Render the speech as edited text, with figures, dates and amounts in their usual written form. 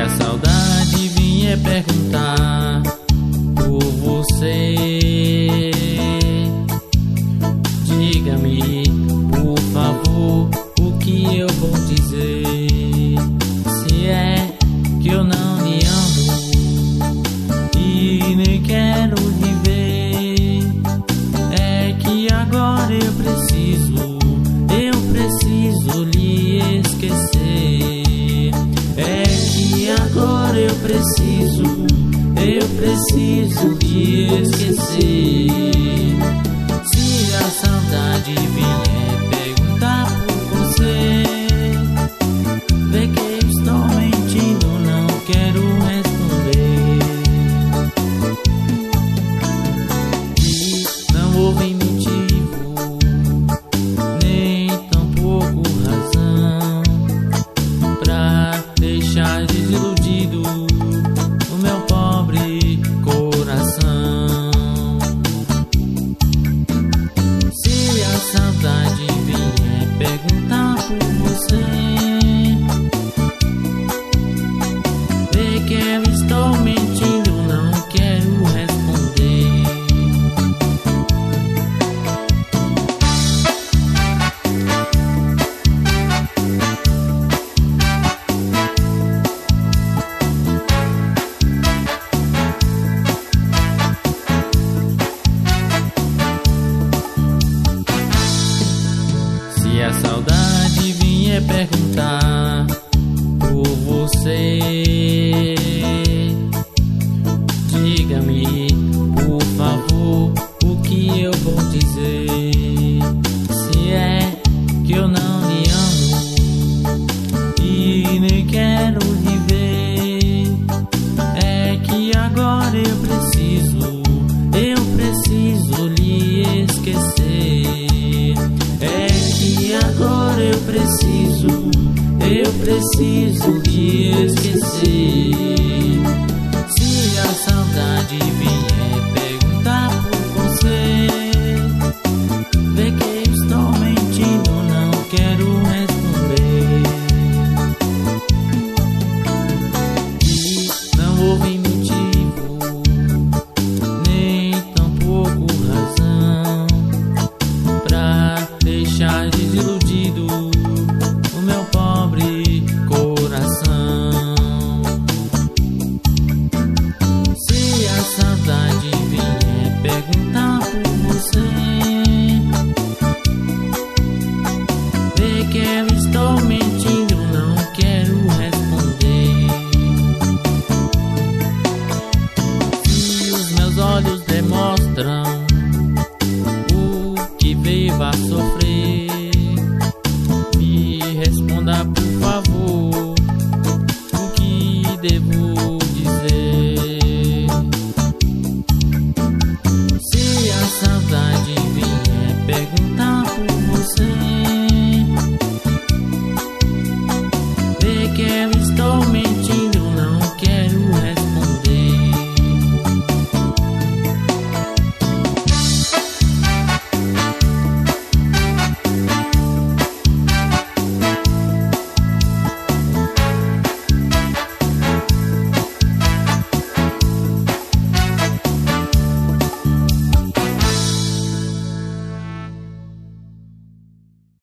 a saudade vier perguntar por você, diga-me, por favor, o que eu vou dizer. Se é que eu não lhe amo e nem quero lhe ver, é que agora eu preciso lhe esquecer. É que agora eu preciso lhe esquecer. Se a saudade vier perguntar por você, vê que eu estou mentindo, não quero responder. E não houve motivo, nem tampouco razão pra deixar desiludido o meu pobre coração. Se a saudade vier perguntar por você, vê que eu estou mentindo, não quero responder. Se a saudade vier perguntar por você, diga-me, por favor, o que eu vou dizer. Se é que eu não lhe amo e nem quero lhe ver, é que agora eu preciso lhe esquecer. É que agora eu preciso lhe esquecer. Se a saudade vier perguntar por você, vê que eu estou mentindo, não quero responder. E não houve motivo, nem tampouco razão pra deixar desiludido o meu pobre coração. Se a saudade vier perguntar por você, vê que eu estou mentindo, não quero responder. Se os meus olhos demonstram o que veio a sofrer, me responda por favor, o que devo dizer. Se a saudade vier perguntar por você, vê que eu estou me